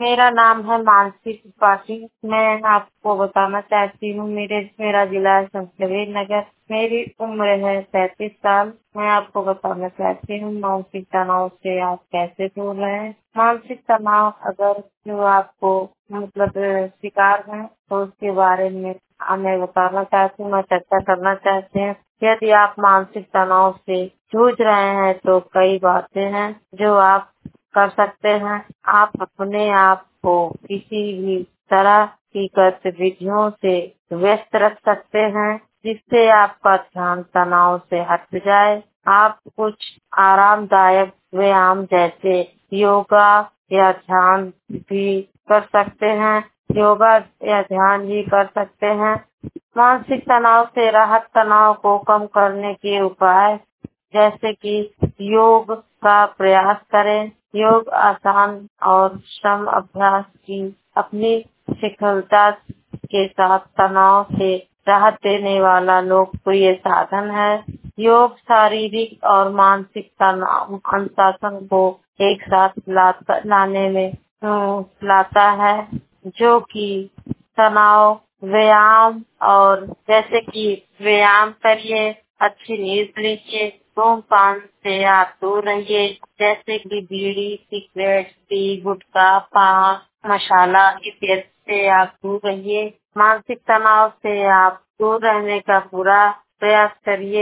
मेरा नाम है मानसी त्रिपाठी। मैं आपको बताना चाहती हूँ मेरा जिला है संतकबीर नगर। मेरी उम्र है 35 साल। मैं आपको बताना चाहती हूँ मानसिक तनाव से आप कैसे दूर रहें। मानसिक तनाव अगर जो आपको मतलब शिकार है तो उसके बारे में मैं बताना चाहती हूँ, मैं चर्चा करना चाहती हूँ। यदि आप मानसिक तनाव से जूझ रहे हैं तो कई बातें हैं जो आप कर सकते हैं। आप अपने आप को किसी भी तरह की गतिविधियों से व्यस्त रख सकते हैं जिससे आपका ध्यान तनाव से हट जाए। आप कुछ आरामदायक व्यायाम जैसे योगा या ध्यान भी कर सकते हैं। योगा या ध्यान भी कर सकते हैं। मानसिक तनाव से राहत, तनाव को कम करने के उपाय जैसे कि योग का प्रयास करें। योग आसान और श्रम अभ्यास की अपनी सफलता के साथ तनाव से राहत देने वाला लोकप्रिय साधन है। योग शारीरिक और मानसिक तनाव अनुशासन को एक साथ लाने में लाता है, जो कि तनाव व्यायाम और जैसे कि व्यायाम करिए, अच्छी नींद लीजिए, धूम्रपान से आप दूर रहिए जैसे कि बीड़ी, सिगरेट, गुटखा, पान मसाला इत्यादि से आप दूर रहिए। मानसिक तनाव से आप दूर रहने का पूरा प्रयास करिए।